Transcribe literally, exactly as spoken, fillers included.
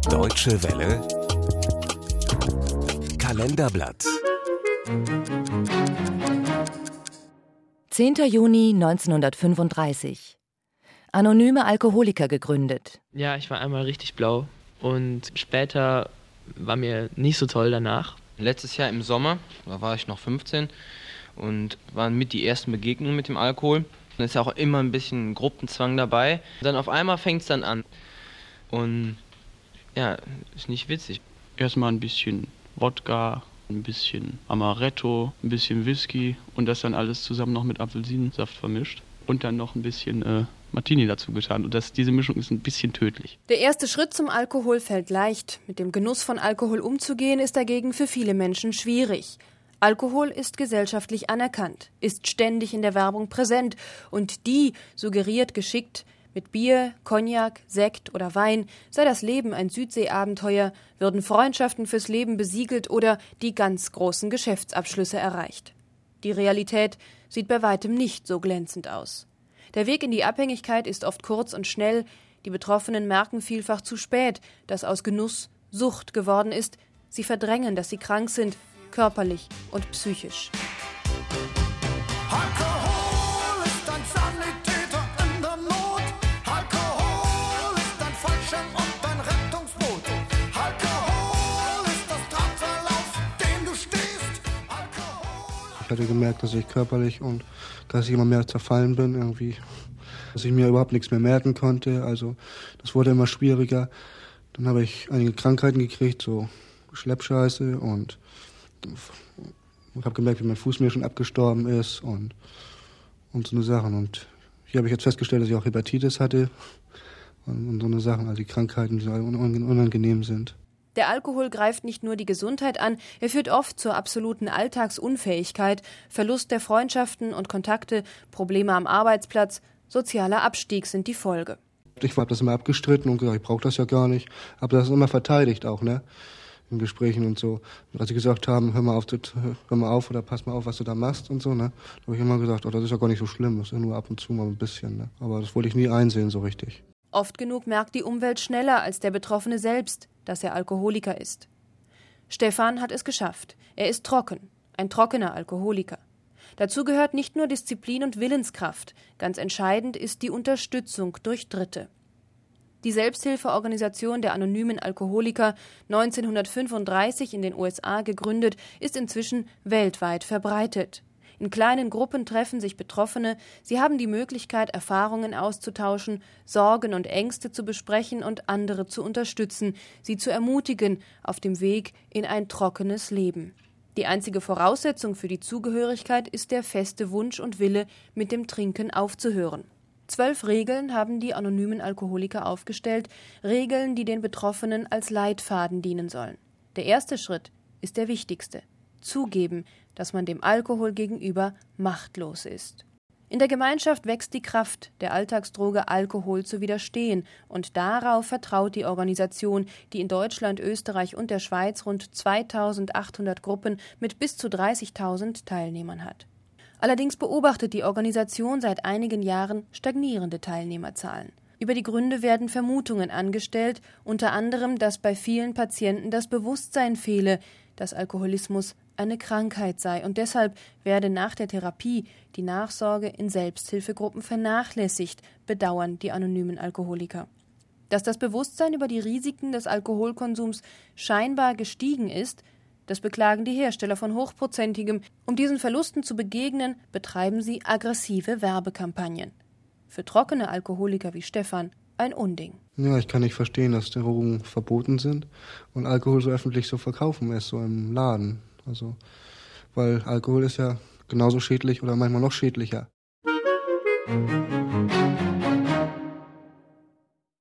Deutsche Welle Kalenderblatt zehnter Juni neunzehnhundertfünfunddreißig. Anonyme Alkoholiker gegründet. Ja, ich war einmal richtig blau und später war mir nicht so toll danach. Letztes Jahr im Sommer, da war ich noch fünfzehn und waren mit die ersten Begegnungen mit dem Alkohol. Da ist ja auch immer ein bisschen Gruppenzwang dabei. Dann auf einmal fängt es dann an. Und ja, ist nicht witzig. Erstmal ein bisschen Wodka, ein bisschen Amaretto, ein bisschen Whisky und das dann alles zusammen noch mit Apfelsinensaft vermischt. Und dann noch ein bisschen äh, Martini dazu getan. Und das, diese Mischung ist ein bisschen tödlich. Der erste Schritt zum Alkohol fällt leicht. Mit dem Genuss von Alkohol umzugehen, ist dagegen für viele Menschen schwierig. Alkohol ist gesellschaftlich anerkannt, ist ständig in der Werbung präsent und die suggeriert geschickt, mit Bier, Cognac, Sekt oder Wein sei das Leben ein Südseeabenteuer, würden Freundschaften fürs Leben besiegelt oder die ganz großen Geschäftsabschlüsse erreicht. Die Realität sieht bei weitem nicht so glänzend aus. Der Weg in die Abhängigkeit ist oft kurz und schnell. Die Betroffenen merken vielfach zu spät, dass aus Genuss Sucht geworden ist. Sie verdrängen, dass sie krank sind, körperlich und psychisch. Alkohol ist ein Sanitäter in der Not. Alkohol ist ein Fallschirm und ein Rettungsboot. Alkohol ist das Drahtseil, auf dem du stehst. Alkohol. Ich hatte gemerkt, dass ich körperlich und dass ich immer mehr zerfallen bin irgendwie. Dass ich mir überhaupt nichts mehr merken konnte. Also das wurde immer schwieriger. Dann habe ich einige Krankheiten gekriegt, so Schleppscheiße und ich habe gemerkt, wie mein Fuß mir schon abgestorben ist und, und so eine Sachen. Und hier habe ich jetzt festgestellt, dass ich auch Hepatitis hatte und, und so eine Sachen, also die Krankheiten, die unangenehm sind. Der Alkohol greift nicht nur die Gesundheit an, er führt oft zur absoluten Alltagsunfähigkeit, Verlust der Freundschaften und Kontakte, Probleme am Arbeitsplatz, sozialer Abstieg sind die Folge. Ich habe das immer abgestritten und gesagt, ich brauche das ja gar nicht, aber das ist immer verteidigt auch, ne? In Gesprächen und so. Und als sie gesagt haben, hör mal auf, hör mal auf oder pass mal auf, was du da machst und so, ne? Da habe ich immer gesagt, oh, das ist ja gar nicht so schlimm, das ist ja nur ab und zu mal ein bisschen, ne? Aber das wollte ich nie einsehen so richtig. Oft genug merkt die Umwelt schneller als der Betroffene selbst, dass er Alkoholiker ist. Stefan hat es geschafft. Er ist trocken, ein trockener Alkoholiker. Dazu gehört nicht nur Disziplin und Willenskraft. Ganz entscheidend ist die Unterstützung durch Dritte. Die Selbsthilfeorganisation der anonymen Alkoholiker, neunzehnhundertfünfunddreißig in den U S A gegründet, ist inzwischen weltweit verbreitet. In kleinen Gruppen treffen sich Betroffene, sie haben die Möglichkeit, Erfahrungen auszutauschen, Sorgen und Ängste zu besprechen und andere zu unterstützen, sie zu ermutigen auf dem Weg in ein trockenes Leben. Die einzige Voraussetzung für die Zugehörigkeit ist der feste Wunsch und Wille, mit dem Trinken aufzuhören. Zwölf Regeln haben die anonymen Alkoholiker aufgestellt, Regeln, die den Betroffenen als Leitfaden dienen sollen. Der erste Schritt ist der wichtigste: Zugeben, dass man dem Alkohol gegenüber machtlos ist. In der Gemeinschaft wächst die Kraft, der Alltagsdroge Alkohol zu widerstehen, und darauf vertraut die Organisation, die in Deutschland, Österreich und der Schweiz rund zweitausendachthundert Gruppen mit bis zu dreißigtausend Teilnehmern hat. Allerdings beobachtet die Organisation seit einigen Jahren stagnierende Teilnehmerzahlen. Über die Gründe werden Vermutungen angestellt, unter anderem, dass bei vielen Patienten das Bewusstsein fehle, dass Alkoholismus eine Krankheit sei und deshalb werde nach der Therapie die Nachsorge in Selbsthilfegruppen vernachlässigt, bedauern die anonymen Alkoholiker. Dass das Bewusstsein über die Risiken des Alkoholkonsums scheinbar gestiegen ist, das beklagen die Hersteller von Hochprozentigem. Um diesen Verlusten zu begegnen, betreiben sie aggressive Werbekampagnen. Für trockene Alkoholiker wie Stefan ein Unding. Ja, ich kann nicht verstehen, dass Drogen verboten sind und Alkohol so öffentlich so verkaufen ist, so im Laden. Also, weil Alkohol ist ja genauso schädlich oder manchmal noch schädlicher.